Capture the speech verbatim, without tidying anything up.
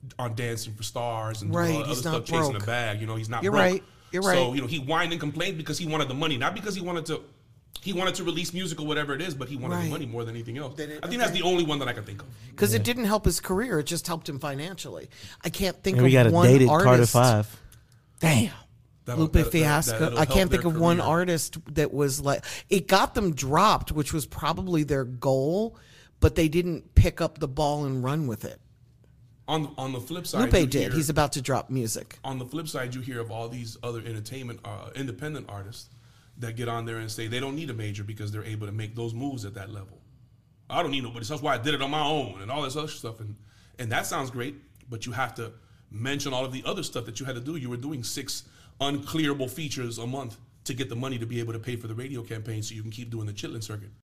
on Dancing for Stars and Right, doing all the he's other not stuff, chasing broke. a bag. You know, he's not You're broke. right. You're right. So, you know, he whined and complained because he wanted the money, not because he wanted to. He wanted to release music or whatever it is, but he wanted Right. the money more than anything else. Then it- I think that's the only one that I can think of. Because it didn't help his career; it just helped him financially. I can't think And we of got a one dated artist. Carter Five. Damn. That'll- Lupe that- that- Fiasco. that'll I help can't think their of one career. artist that was like it got them dropped, which was probably their goal, but they didn't pick up the ball and run with it. On on the flip side, Lupe you did. hear- He's about to drop music. on the flip side, you hear of all these other entertainment, uh, independent artists that get on there and say they don't need a major because they're able to make those moves at that level. I don't need nobody. That's why I did it on my own and all this other stuff. And and that sounds great, but you have to mention all of the other stuff that you had to do. You were doing six unclearable features a month to get the money to be able to pay for the radio campaign so you can keep doing the chitlin circuit.